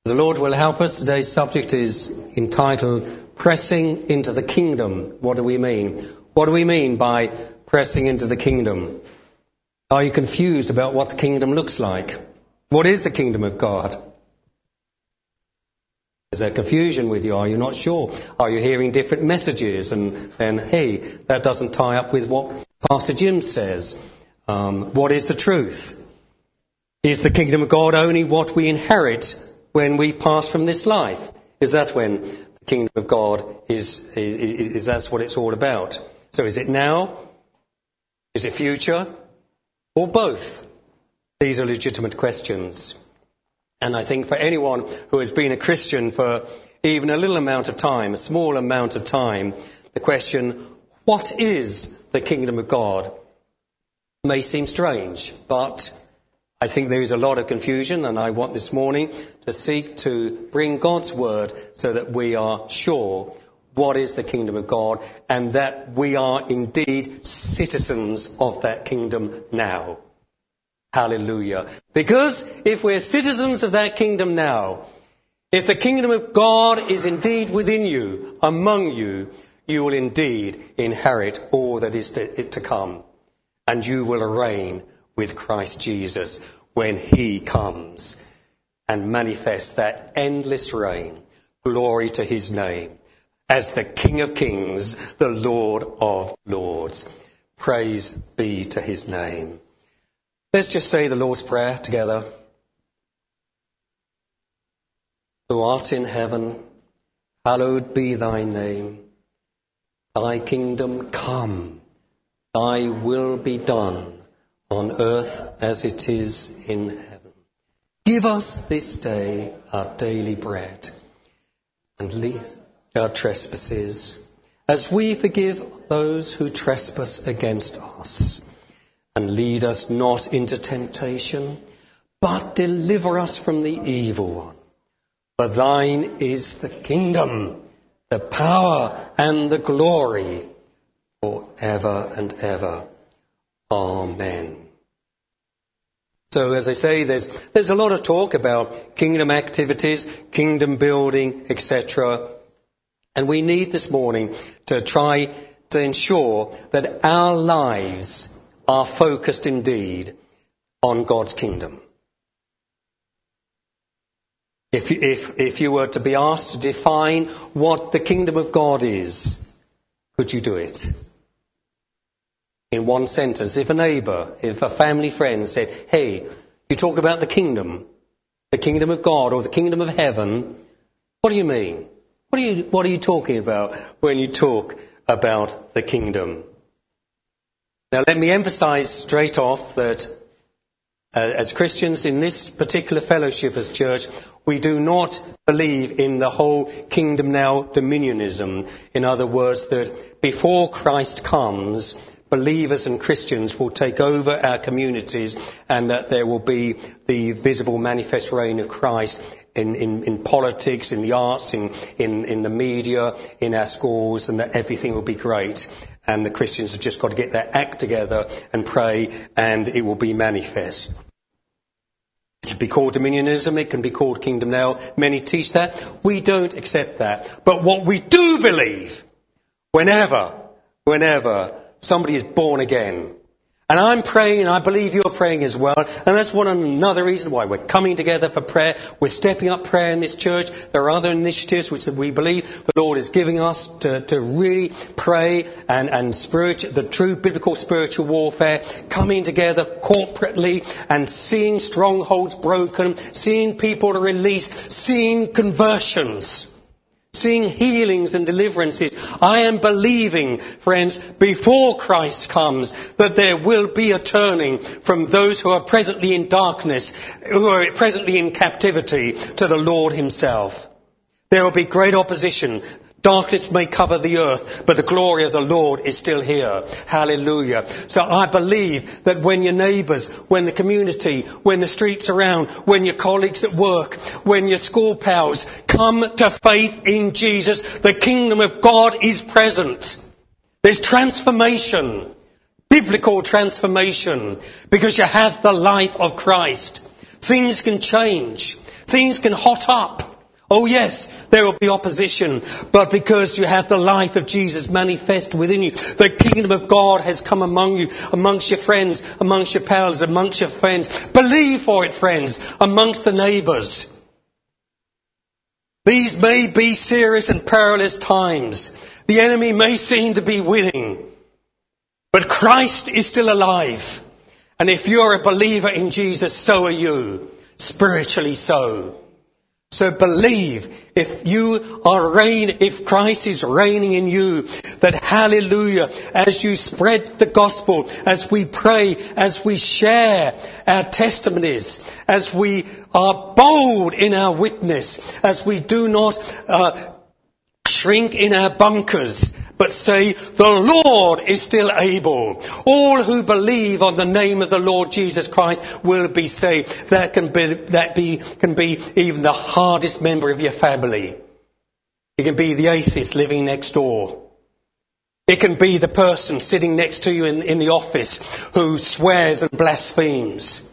The Lord will help us. Today's subject is entitled Pressing into the Kingdom. What do we mean? What do we mean by pressing into the kingdom? Are you confused about what the kingdom looks like? What is the kingdom of God? Is there confusion with you? Are you not sure? Are you hearing different messages? And then, hey, that doesn't tie up with what Pastor Jim says. What is the truth? Is the kingdom of God only what we inherit when we pass from this life? Is that when the kingdom of God is that's what it's all about? So is it now? Is it future? Or both? These are legitimate questions. And I think for anyone who has been a Christian for even a little amount of time, a small amount of time, the question, what is the kingdom of God, may seem strange, but I think there is a lot of confusion, and I want this morning to seek to bring God's word so that we are sure what is the kingdom of God and that we are indeed citizens of that kingdom now. Hallelujah. Because if we're citizens of that kingdom now, if the kingdom of God is indeed within you, among you, you will indeed inherit all that is to come. And you will reign with Christ Jesus when he comes and manifests that endless reign. Glory to his name as the King of Kings, the Lord of Lords. Praise be to his name. Let's just say the Lord's Prayer together. Who art in heaven, hallowed be thy name. Thy kingdom come, thy will be done on earth as it is in heaven. Give us this day our daily bread, and leave our trespasses, as we forgive those who trespass against us. And lead us not into temptation, but deliver us from the evil one. For thine is the kingdom, the power, and the glory, forever and ever. Amen. So as I say, there's a lot of talk about kingdom activities, kingdom building, etc. And we need this morning to try to ensure that our lives are focused indeed on God's kingdom. If you were to be asked to define what the kingdom of God is, could you do it? In one sentence, if a family friend said, hey, you talk about the kingdom of God or the kingdom of heaven, what do you mean? What are you talking about when you talk about the kingdom? Now let me emphasize straight off that as Christians in this particular fellowship as church, we do not believe in the whole kingdom now dominionism. In other words, that before Christ comes, believers and Christians will take over our communities and that there will be the visible manifest reign of Christ in politics, in the arts, in the media, in our schools, and that everything will be great. And the Christians have just got to get their act together and pray, and it will be manifest. It can be called dominionism, it can be called kingdom now. Many teach that. We don't accept that. But what we do believe, whenever somebody is born again, and I'm praying, and I believe you're praying as well, and that's another reason why we're coming together for prayer. We're stepping up prayer in this church. There are other initiatives which we believe the Lord is giving us to really pray and the true biblical spiritual warfare, coming together corporately and seeing strongholds broken, seeing people released, seeing conversions, seeing healings and deliverances. I am believing, friends, before Christ comes, that there will be a turning from those who are presently in darkness, who are presently in captivity, to the Lord himself. There will be great opposition. Darkness may cover the earth, but the glory of the Lord is still here. Hallelujah. So I believe that when your neighbours, when the community, when the streets around, when your colleagues at work, when your school pals come to faith in Jesus, the kingdom of God is present. There's transformation, biblical transformation, because you have the life of Christ. Things can change. Things can hot up. Oh yes, there will be opposition, but because you have the life of Jesus manifest within you, the kingdom of God has come among you, amongst your friends, amongst your pals, amongst your friends. Believe for it, friends, amongst the neighbours. These may be serious and perilous times. The enemy may seem to be winning, but Christ is still alive. And if you're a believer in Jesus, so are you, spiritually so. So believe, if Christ is reigning in you, that hallelujah, as you spread the gospel, as we pray, as we share our testimonies, as we are bold in our witness, as we do not shrink in our bunkers, but say, the Lord is still able. All who believe on the name of the Lord Jesus Christ will be saved. That can be even the hardest member of your family. It can be the atheist living next door. It can be the person sitting next to you in the office who swears and blasphemes.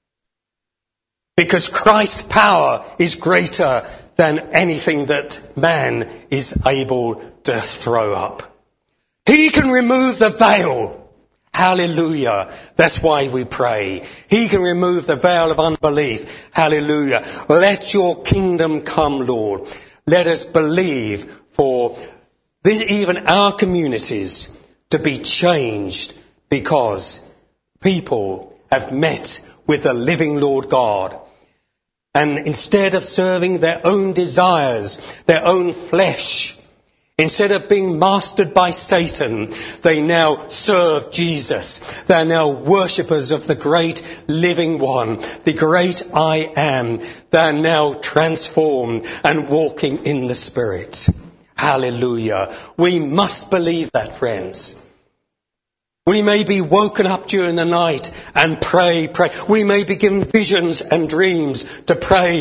Because Christ's power is greater than anything that man is able to throw up. He can remove the veil. Hallelujah. That's why we pray. He can remove the veil of unbelief. Hallelujah. Let your kingdom come, Lord. Let us believe for this, even our communities to be changed because people have met with the living Lord God. And instead of serving their own desires, their own flesh, instead of being mastered by Satan, they now serve Jesus. They are now worshippers of the great living one, the great I am. They are now transformed and walking in the Spirit. Hallelujah. We must believe that, friends. We may be woken up during the night and pray. We may be given visions and dreams to pray,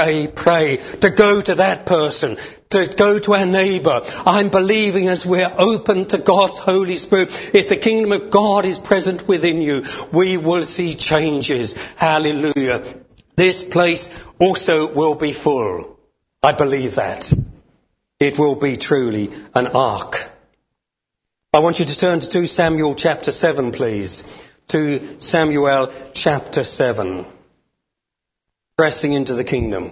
to go to that person, to go to our neighbour. I'm believing as we're open to God's Holy Spirit, if the kingdom of God is present within you, we will see changes. Hallelujah. This place also will be full. I believe that. It will be truly an ark. I want you to turn to 2 Samuel chapter 7, please. 2 Samuel chapter 7. Pressing into the kingdom.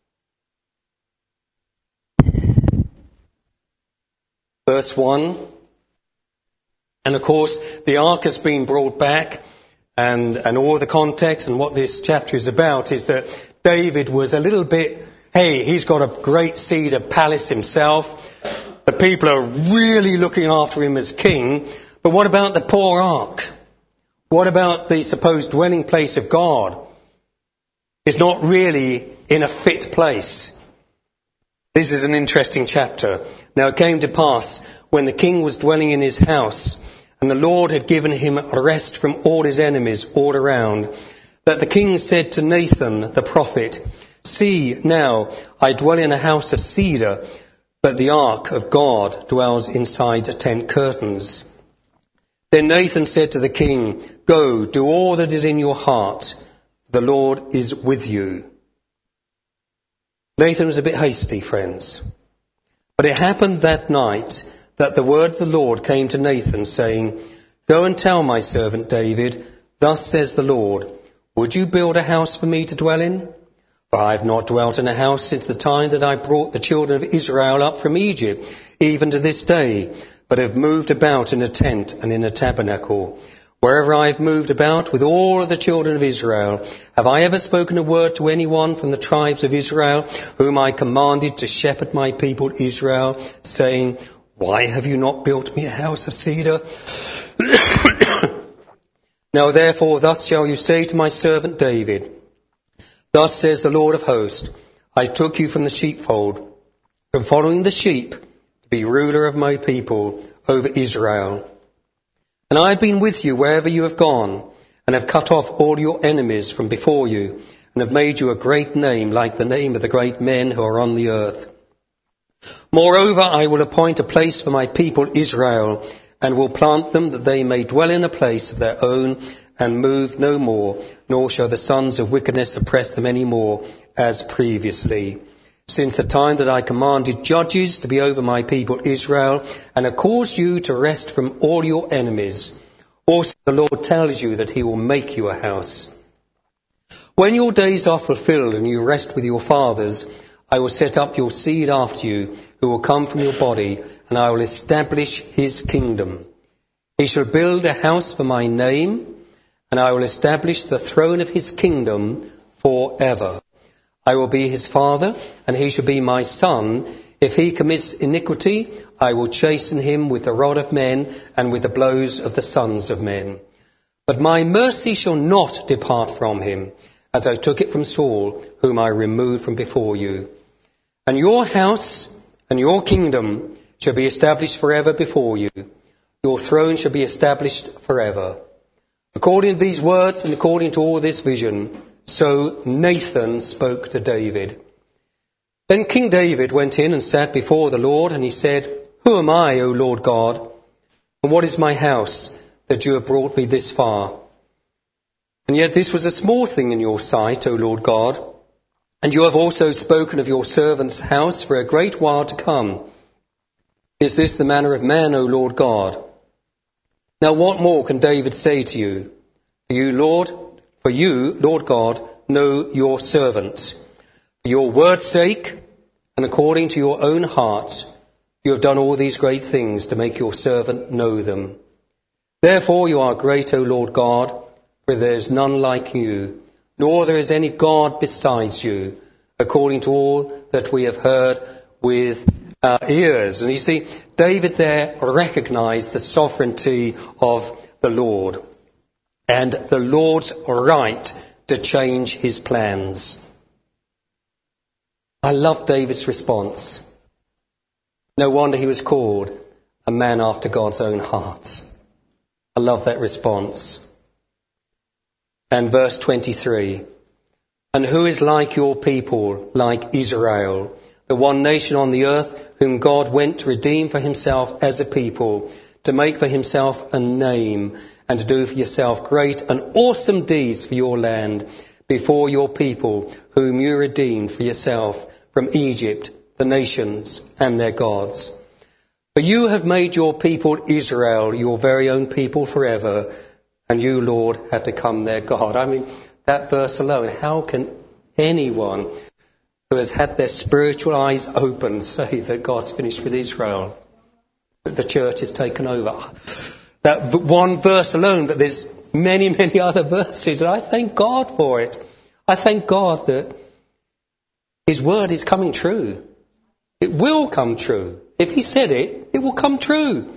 Verse 1. And of course, the ark has been brought back, and all the context and what this chapter is about is that David was a little bit, he's got a great cedar palace himself. The people are really looking after him as king. But what about the poor ark? What about the supposed dwelling place of God? It's not really in a fit place. This is an interesting chapter. Now it came to pass when the king was dwelling in his house, and the Lord had given him rest from all his enemies all around, that the king said to Nathan the prophet, "See, now I dwell in a house of cedar, but the ark of God dwells inside tent curtains." Then Nathan said to the king, "Go, do all that is in your heart. The Lord is with you." Nathan was a bit hasty, friends. But it happened that night that the word of the Lord came to Nathan, saying, "Go and tell my servant David, thus says the Lord, would you build a house for me to dwell in? For I have not dwelt in a house since the time that I brought the children of Israel up from Egypt, even to this day, but have moved about in a tent and in a tabernacle. Wherever I have moved about with all of the children of Israel, have I ever spoken a word to anyone from the tribes of Israel, whom I commanded to shepherd my people Israel, saying, why have you not built me a house of cedar? Now therefore thus shall you say to my servant David, thus says the Lord of hosts, I took you from the sheepfold, from following the sheep, to be ruler of my people over Israel. And I have been with you wherever you have gone, and have cut off all your enemies from before you, and have made you a great name like the name of the great men who are on the earth. Moreover, I will appoint a place for my people Israel, and will plant them that they may dwell in a place of their own, and move no more, nor shall the sons of wickedness oppress them any more as previously. Since the time that I commanded judges to be over my people Israel, and have caused you to rest from all your enemies. Also the Lord tells you that he will make you a house. When your days are fulfilled and you rest with your fathers, I will set up your seed after you, who will come from your body, and I will establish his kingdom. He shall build a house for my name, and I will establish the throne of his kingdom forever. I will be his father, and he shall be my son. If he commits iniquity, I will chasten him with the rod of men and with the blows of the sons of men. But my mercy shall not depart from him, as I took it from Saul, whom I removed from before you. And your house and your kingdom shall be established forever before you. Your throne shall be established forever. According to these words and according to all this vision, so Nathan spoke to David. Then King David went in and sat before the Lord, and he said, Who am I, O Lord God? And what is my house that you have brought me this far? And yet this was a small thing in your sight, O Lord God. And you have also spoken of your servant's house for a great while to come. Is this the manner of man, O Lord God? Now what more can David say to you? For you, Lord God, know your servant. For your word's sake, and according to your own heart, you have done all these great things to make your servant know them. Therefore you are great, O Lord God, for there is none like you, nor there is any God besides you, according to all that we have heard with our ears. And you see, David there recognized the sovereignty of the Lord and the Lord's right to change his plans. I love David's response. No wonder he was called a man after God's own heart. I love that response. And verse 23, And who is like your people, like Israel, the one nation on the earth whom God went to redeem for himself as a people, to make for himself a name, and to do for yourself great and awesome deeds for your land, before your people, whom you redeemed for yourself from Egypt, the nations and their gods. For you have made your people Israel your very own people forever, and you, Lord, have become their God. I mean, that verse alone, how can anyone who has had their spiritual eyes opened say that God's finished with Israel, that the church has taken over? That one verse alone, but there's many, many other verses, and I thank God for it. I thank God that his word is coming true. It will come true. If he said it, it will come true.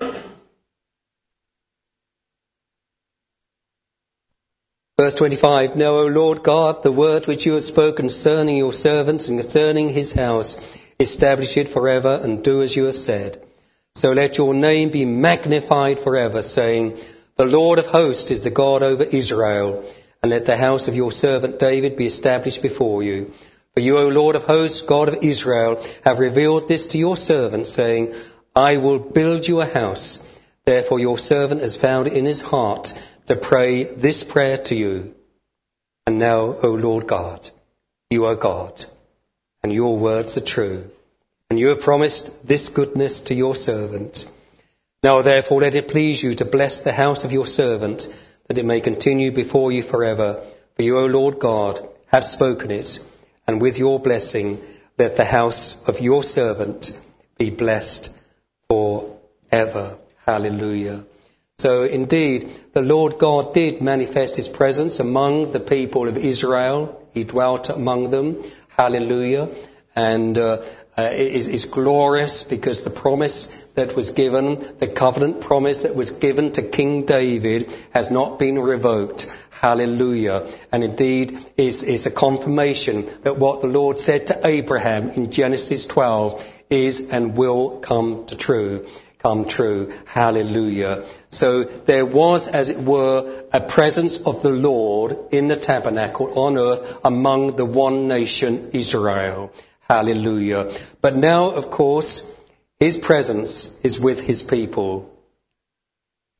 Verse 25, Now, O Lord God, the word which you have spoken concerning your servants and concerning his house, establish it forever and do as you have said. So let your name be magnified forever, saying, The Lord of hosts is the God over Israel, and let the house of your servant David be established before you. For you, O Lord of hosts, God of Israel, have revealed this to your servant, saying, I will build you a house. Therefore your servant has found it in his heart to pray this prayer to you. And now, O Lord God, you are God, and your words are true. And you have promised this goodness to your servant. Now therefore let it please you to bless the house of your servant, that it may continue before you forever. For you, O Lord God, have spoken it, and with your blessing let the house of your servant be blessed forever. Hallelujah. So indeed, the Lord God did manifest his presence among the people of Israel. He dwelt among them. Hallelujah. And is glorious because the promise that was given, the covenant promise that was given to King David has not been revoked. Hallelujah. And indeed is a confirmation that what the Lord said to Abraham in Genesis 12 is and will come true. Hallelujah. So there was, as it were, a presence of the Lord in the tabernacle on earth among the one nation Israel. Hallelujah. But now, of course, his presence is with his people.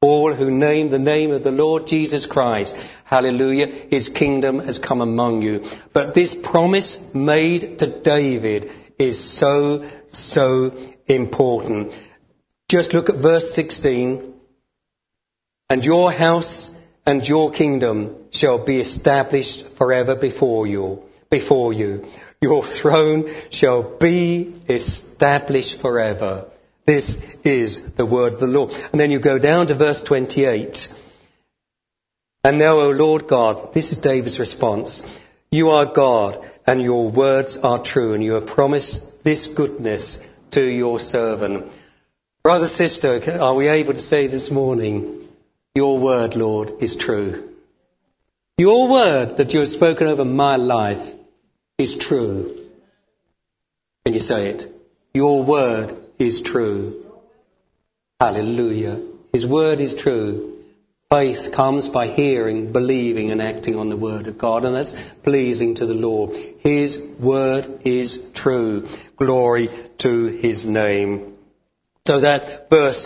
All who name the name of the Lord Jesus Christ, hallelujah, his kingdom has come among you. But this promise made to David is so, so important. Just look at verse 16. And your house and your kingdom shall be established forever before you. Your throne shall be established forever. This is the word of the Lord. And then you go down to verse 28. And now, O Lord God, this is David's response. You are God, and your words are true, and you have promised this goodness to your servant. Brother, sister, are we able to say this morning, your word, Lord, is true. Your word that you have spoken over my life is true. Can you say it? Your word is true. Hallelujah. His word is true. Faith comes by hearing, believing and acting on the word of God, and that's pleasing to the Lord. His word is true. Glory to his name. So that verse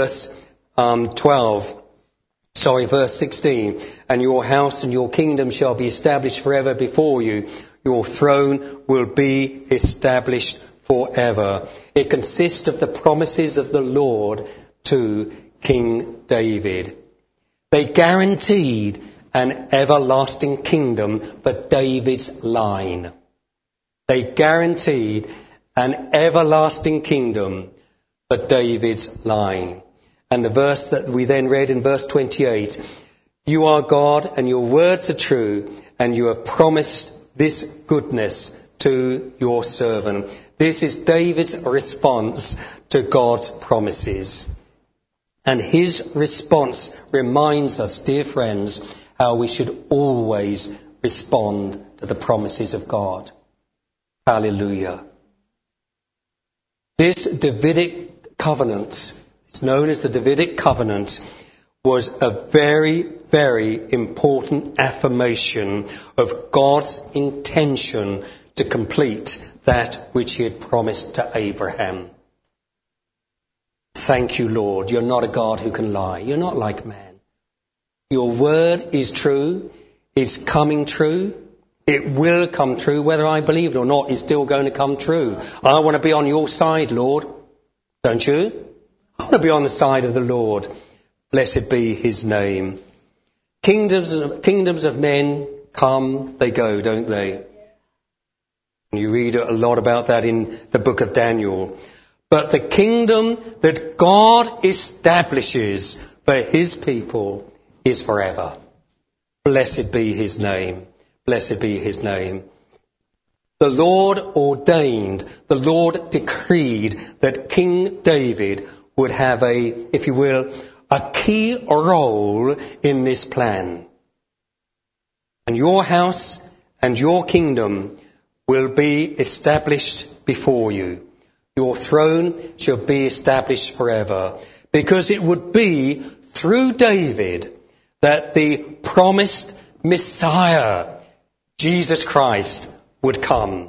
16. And your house and your kingdom shall be established forever before you. Your throne will be established forever. It consists of the promises of the Lord to King David. They guaranteed an everlasting kingdom for David's line. They guaranteed an everlasting kingdom for David's line. And the verse that we then read in verse 28, you are God and your words are true, and you have promised this goodness to your servant. This is David's response to God's promises. And his response reminds us, dear friends, how we should always respond to the promises of God. Hallelujah. This Davidic covenant, it's known as the Davidic covenant, was a very, very important affirmation of God's intention to complete that which he had promised to Abraham. Thank you, Lord. You're not a God who can lie. You're not like man. Your word is true. It's coming true. It will come true. Whether I believe it or not, it's still going to come true. I want to be on your side, Lord. Don't you? I want to be on the side of the Lord. Blessed be his name. Kingdoms of men come, they go, don't they? And you read a lot about that in the book of Daniel. But the kingdom that God establishes for his people is forever. Blessed be his name. Blessed be his name. The Lord ordained, the Lord decreed that King David would have if you will, a key role in this plan. And your house and your kingdom will be established before you. Your throne shall be established forever. Because it would be through David that the promised Messiah, Jesus Christ, would come.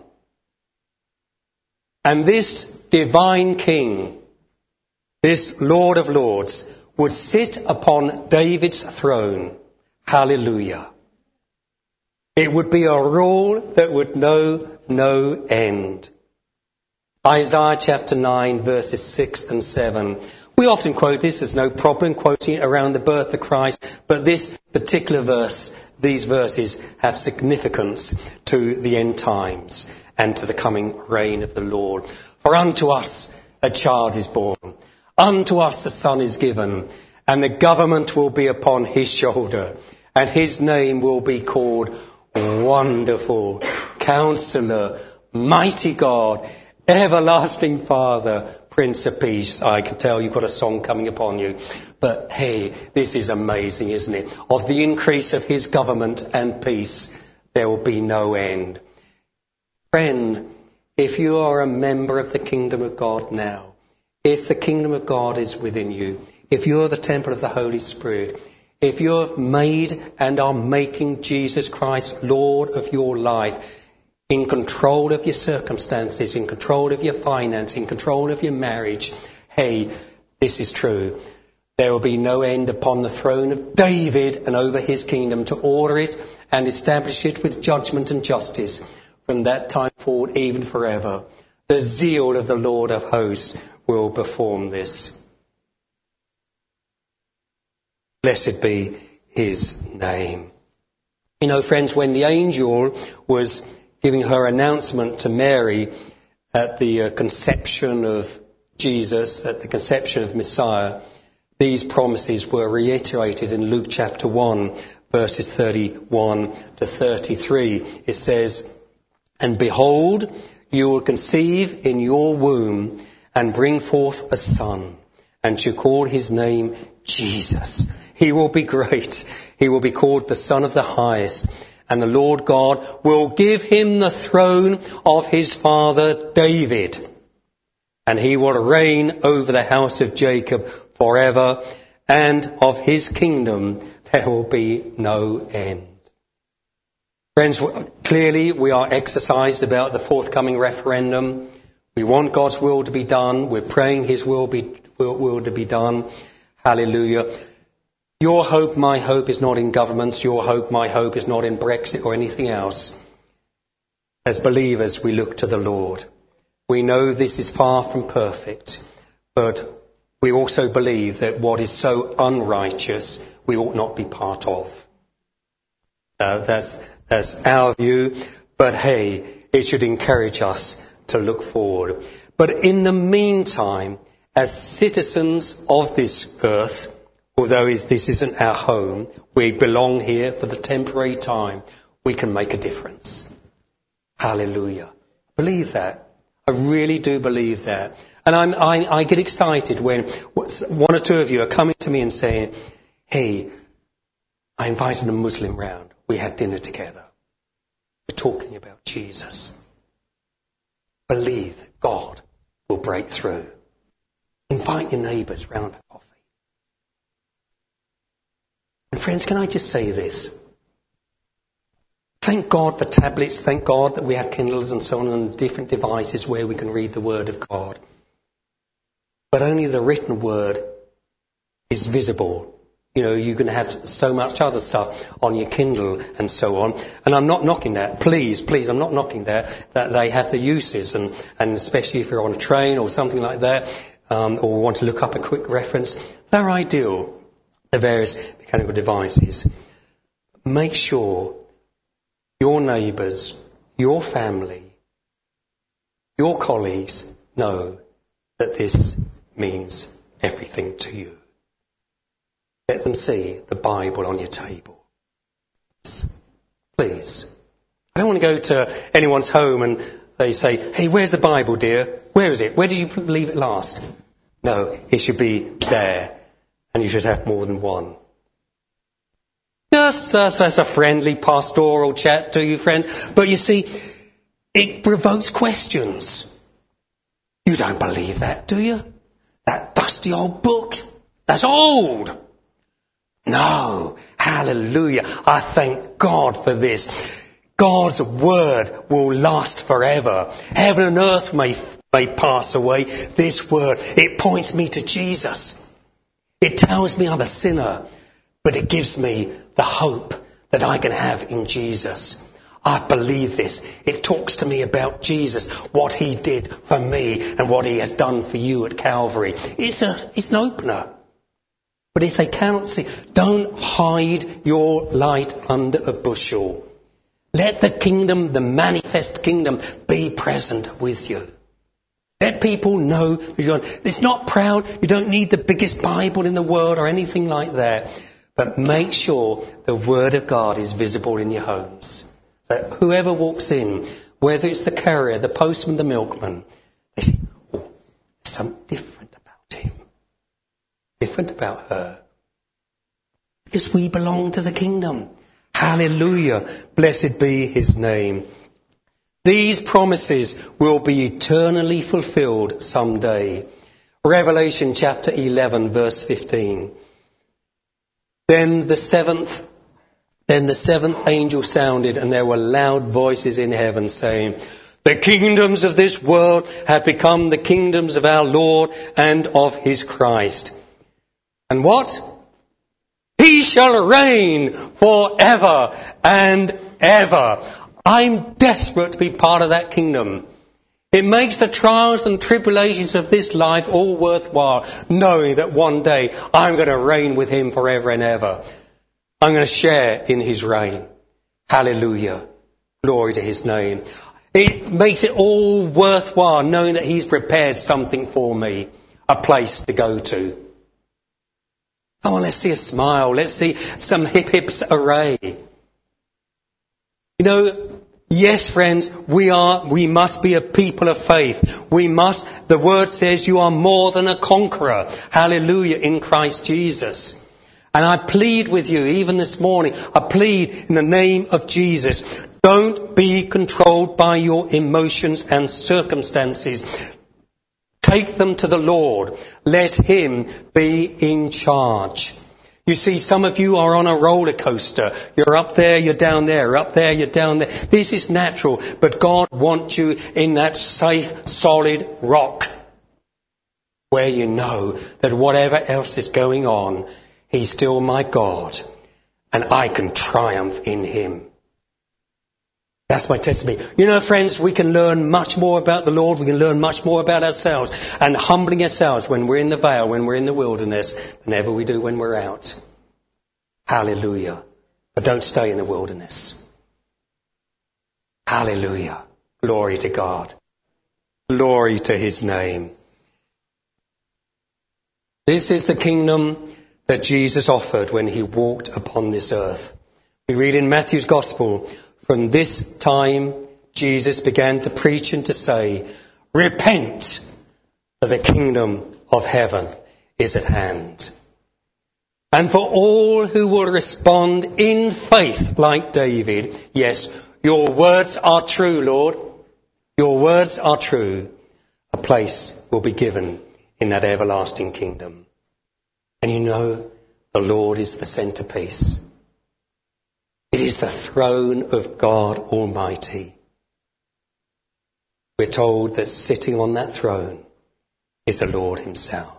And this divine King, this Lord of Lords, would sit upon David's throne. Hallelujah. It would be a rule that would know no end. Isaiah chapter 9 verses 6 and 7. We often quote this, there's no problem quoting it around the birth of Christ, but this particular verse, these verses have significance to the end times and to the coming reign of the Lord. For unto us a child is born, unto us a son is given, and the government will be upon his shoulder, and his name will be called Wonderful, Counselor, Mighty God, Everlasting Father, Prince of Peace. I can tell you've got a song coming upon you. But hey, this is amazing, isn't it? Of the increase of his government and peace, there will be no end. Friend, if you are a member of the kingdom of God now, if the kingdom of God is within you, if you're the temple of the Holy Spirit, if you're made and are making Jesus Christ Lord of your life, in control of your circumstances, in control of your finance, in control of your marriage, hey, this is true. There will be no end upon the throne of David and over his kingdom, to order it and establish it with judgment and justice from that time forward, even forever. The zeal of the Lord of hosts will perform this. Blessed be his name. You know, friends, when the angel was giving her announcement to Mary at the conception of Jesus, at the conception of Messiah, these promises were reiterated in Luke chapter 1, verses 31 to 33. It says, "And behold, you will conceive in your womb and bring forth a son, and shall call his name Jesus. He will be great. He will be called the Son of the Highest. And the Lord God will give him the throne of his father David. And he will reign over the house of Jacob forever. And of his kingdom there will be no end." Friends, clearly we are exercised about the forthcoming referendum. We want God's will to be done. We're praying his will to be done. Hallelujah. Your hope, my hope, is not in governments. Your hope, my hope, is not in Brexit or anything else. As believers, we look to the Lord. We know this is far from perfect, but we also believe that what is so unrighteous, we ought not be part of. That's our view, but hey, it should encourage us to look forward. But in the meantime, as citizens of this earth, although this isn't our home, we belong here for the temporary time, we can make a difference. Hallelujah. Believe that. I really do believe that. And I get excited when one or two of you are coming to me and saying, "Hey, I invited a Muslim round. We had dinner together. We're talking about Jesus." Believe that God will break through. Invite your neighbours round for coffee. And friends, can I just say this? Thank God for tablets. Thank God that we have Kindles and so on and different devices where we can read the Word of God. But only the written Word is visible. You know, you can have so much other stuff on your Kindle and so on. And I'm not knocking that. Please, I'm not knocking that they have the uses. And especially if you're on a train or something like that, or want to look up a quick reference, they're ideal, the various mechanical devices. Make sure your neighbours, your family, your colleagues know that this means everything to you. Let them see the Bible on your table. Please. I don't want to go to anyone's home and they say, "Hey, where's the Bible, dear? Where is it? Where did you leave it last?" No, it should be there. And you should have more than one. Just as a friendly pastoral chat to you, friends. But you see, it provokes questions. You don't believe that, do you? That dusty old book? That's old. No. Hallelujah. I thank God for this. God's word will last forever. Heaven and earth may pass away. This word, it points me to Jesus. It tells me I'm a sinner, but it gives me the hope that I can have in Jesus. I believe this. It talks to me about Jesus, what he did for me and what he has done for you at Calvary. It's an opener. But if they cannot see, don't hide your light under a bushel. Let the kingdom, the manifest kingdom, be present with you. Let people know it's not proud. You don't need the biggest Bible in the world or anything like that. But make sure the Word of God is visible in your homes. That whoever walks in, whether it's the carrier, the postman, the milkman, they say, "Oh, there's something different about him. Different about her." Because we belong to the kingdom. Hallelujah. Blessed be his name. These promises will be eternally fulfilled someday. Revelation chapter 11 verse 15. Then the seventh angel sounded, and there were loud voices in heaven saying, "The kingdoms of this world have become the kingdoms of our Lord and of his Christ, And what? He shall reign forever and ever. I'm desperate to be part of that kingdom. It makes the trials and tribulations of this life all worthwhile, knowing that one day I'm going to reign with him forever and ever. I'm going to share in his reign. Hallelujah. Glory to his name. It makes it all worthwhile knowing that he's prepared something for me, a place to go to. Come on, let's see a smile. Let's see some hip-hips array. You know, yes, friends, we must be a people of faith. The word says you are more than a conqueror. Hallelujah, in Christ Jesus. And I plead with you, even this morning, I plead in the name of Jesus, don't be controlled by your emotions and circumstances. Take them to the Lord. Let him be in charge. You see, some of you are on a roller coaster. You're up there, you're down there, up there, you're down there. This is natural, but God wants you in that safe, solid rock where you know that whatever else is going on, he's still my God, and I can triumph in him. That's my testimony. You know, friends, we can learn much more about the Lord. We can learn much more about ourselves and humbling ourselves when we're in the vale, when we're in the wilderness, than ever we do when we're out. Hallelujah. But don't stay in the wilderness. Hallelujah. Glory to God. Glory to his name. This is the kingdom that Jesus offered when he walked upon this earth. We read in Matthew's Gospel, from this time Jesus began to preach and to say, repent, for the kingdom of heaven is at hand. And for all who will respond in faith like David, yes, your words are true, Lord. Your words are true. A place will be given in that everlasting kingdom. And you know, the Lord is the centerpiece. It is the throne of God Almighty. We're told that sitting on that throne is the Lord himself.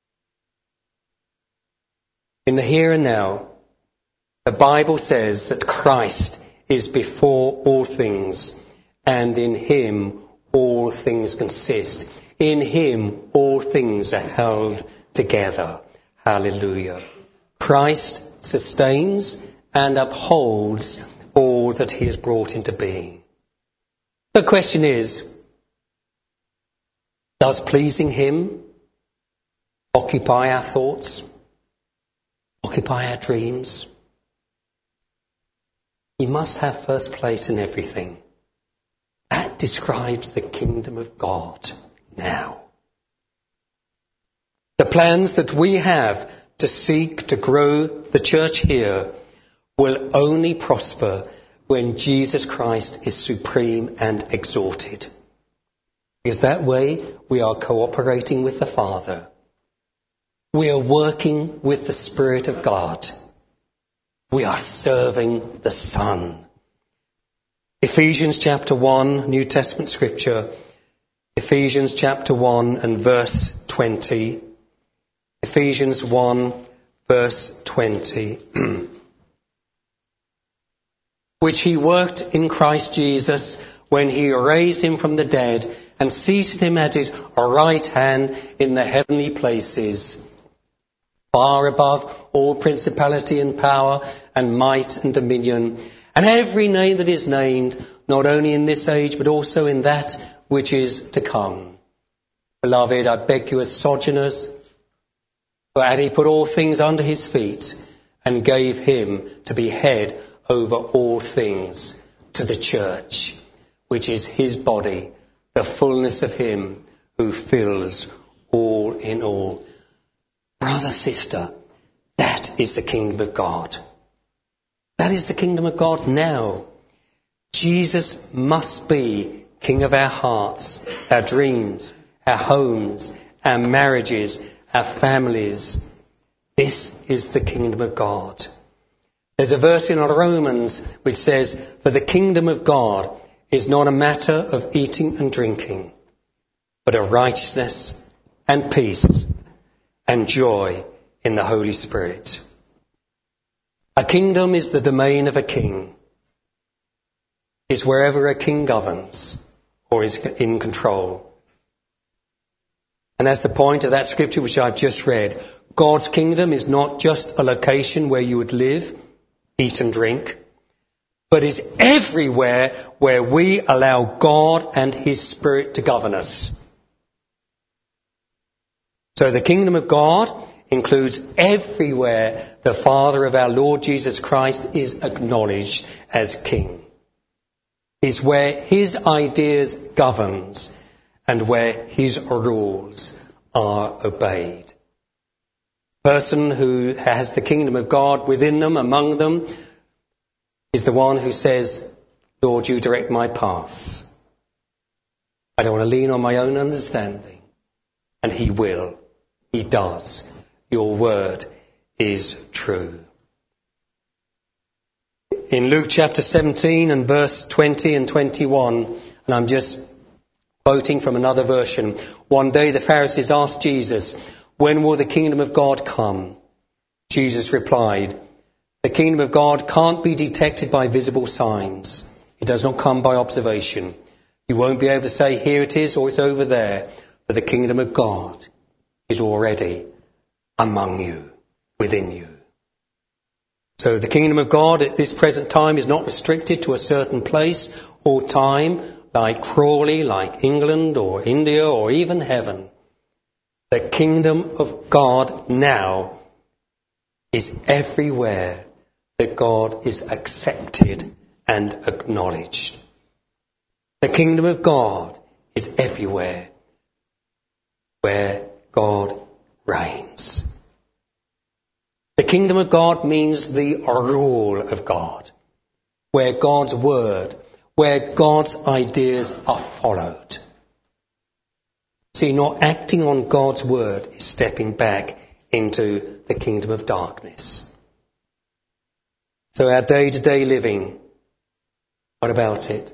In the here and now, the Bible says that Christ is before all things, and in him all things consist. In him all things are held together. Hallelujah. Christ sustains and upholds all that he has brought into being. The question is, does pleasing him occupy our thoughts? Occupy our dreams? He must have first place in everything. That describes the kingdom of God now. The plans that we have to seek to grow the church here will only prosper when Jesus Christ is supreme and exalted. Because that way we are cooperating with the Father. We are working with the Spirit of God. We are serving the Son. Ephesians chapter 1, New Testament scripture. Ephesians chapter 1 and verse 20. Ephesians 1 verse 20. Which he worked in Christ Jesus when he raised him from the dead and seated him at his right hand in the heavenly places, far above all principality and power and might and dominion, and every name that is named, not only in this age but also in that which is to come. Beloved, I beg you as sojourners, for had he put all things under his feet and gave him to be head over all things to the church, which is his body, the fullness of him who fills all in all. Brother, sister, that is the kingdom of God. That is the kingdom of God now. Jesus must be King of our hearts, our dreams, our homes, our marriages, our families. This is the kingdom of God. There's a verse in Romans which says, for the kingdom of God is not a matter of eating and drinking, but of righteousness and peace and joy in the Holy Spirit. A kingdom is the domain of a king. It's wherever a king governs or is in control. And that's the point of that scripture which I've just read. God's kingdom is not just a location where you would live, eat and drink, but is everywhere where we allow God and His Spirit to govern us. So the kingdom of God includes everywhere the Father of our Lord Jesus Christ is acknowledged as King. Is where His ideas governs and where His rules are obeyed. The person who has the kingdom of God within them, among them, is the one who says, Lord, you direct my paths. I don't want to lean on my own understanding. And He will. He does. Your word is true. In Luke chapter 17 and verse 20 and 21, and I'm just quoting from another version, one day the Pharisees asked Jesus, when will the kingdom of God come? Jesus replied, the kingdom of God can't be detected by visible signs. It does not come by observation. You won't be able to say, here it is or it's over there, but the kingdom of God is already among you, within you. So the kingdom of God at this present time is not restricted to a certain place or time, like Crawley, like England or India or even heaven. The kingdom of God now is everywhere that God is accepted and acknowledged. The kingdom of God is everywhere where God reigns. The kingdom of God means the rule of God, where God's word, where God's ideas are followed. See, not acting on God's word is stepping back into the kingdom of darkness. So our day-to-day living, what about it?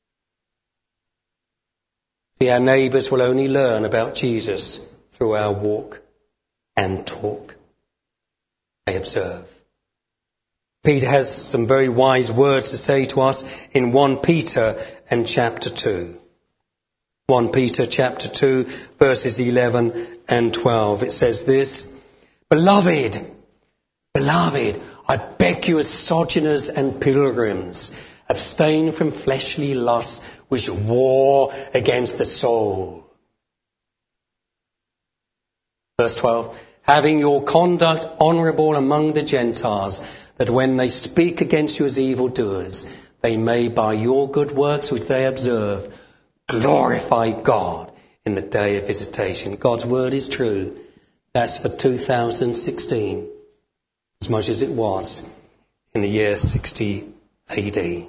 See, our neighbours will only learn about Jesus through our walk and talk. They observe. Peter has some very wise words to say to us in 1 Peter and chapter 2. 1 Peter chapter 2 verses 11 and 12. It says this, Beloved, I beg you as sojourners and pilgrims, abstain from fleshly lusts which war against the soul. Verse 12, having your conduct honourable among the Gentiles, that when they speak against you as evildoers, they may by your good works which they observe, glorify God in the day of visitation. God's word is true. That's for 2016, as much as it was in the year 60 AD.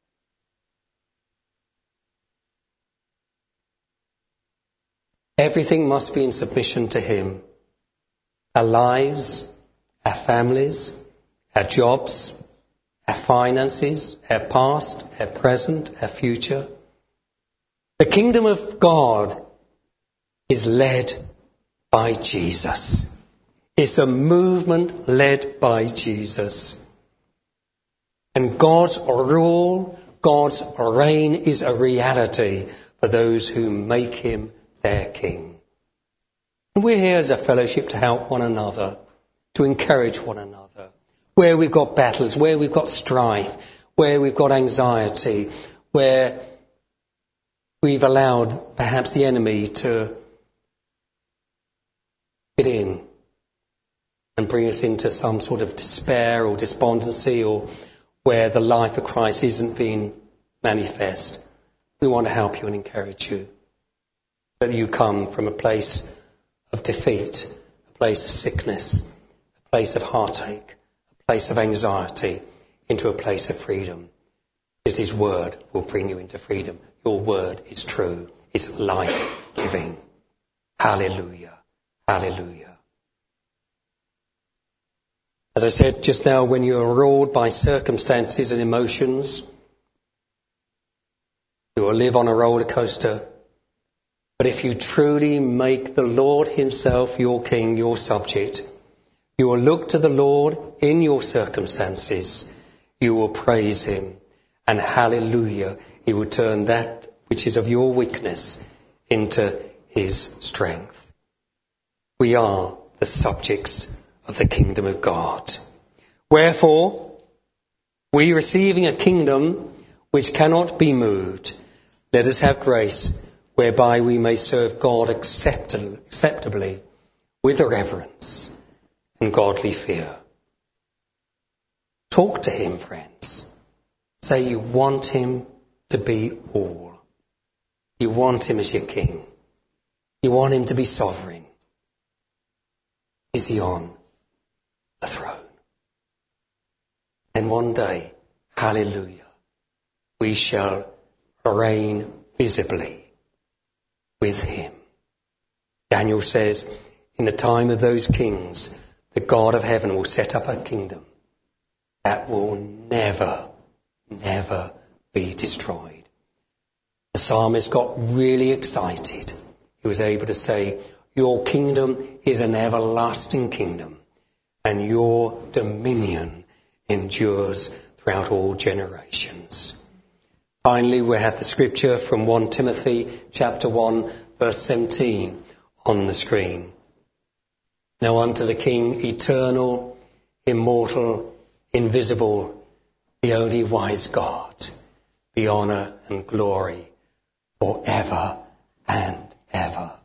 Everything must be in submission to Him. Our lives, our families, our jobs, our finances, our past, our present, our future. The kingdom of God is led by Jesus. It's a movement led by Jesus. And God's rule, God's reign is a reality for those who make Him their King. And we're here as a fellowship to help one another, to encourage one another. Where we've got battles, where we've got strife, where we've got anxiety, where we've allowed perhaps the enemy to get in and bring us into some sort of despair or despondency, or where the life of Christ isn't being manifest. We want to help you and encourage you, that you come from a place of defeat, a place of sickness, a place of heartache, a place of anxiety, into a place of freedom. Because His word will bring you into freedom. Your word is true. It's life-giving. Hallelujah. Hallelujah. As I said just now, when you're ruled by circumstances and emotions, you will live on a roller coaster. But if you truly make the Lord Himself your King, your subject, You will look to the Lord in your circumstances. You will praise him. And hallelujah, he will turn that which is of your weakness into his strength. We are the subjects of the kingdom of God. Wherefore, we receiving a kingdom which cannot be moved, let us have grace whereby we may serve God acceptably with reverence and godly fear. Talk to him, friends. Say you want him to be all. You want him as your king. You want him to be sovereign. Is he on the throne? And one day, hallelujah, we shall reign visibly with him. Daniel says, in the time of those kings, the God of heaven will set up a kingdom that will never, never be destroyed. The psalmist got really excited. He was able to say, your kingdom is an everlasting kingdom, and your dominion endures throughout all generations. Finally, we have the scripture from 1 Timothy chapter 1, verse 17 on the screen. Now unto the King, eternal, immortal, invisible, the only wise God, be honour and glory forever and ever.